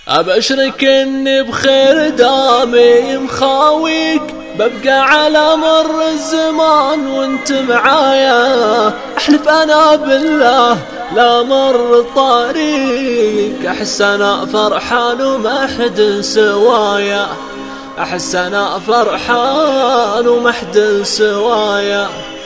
أبشرك إني بخير دامي مخاويك، ببقى على مر الزمان وانت معايا. أحلف أنا بالله لا مر طريق، أحس أنا فرحان وما حد سوايا. أحس أنا فرحان وما حد سوايا.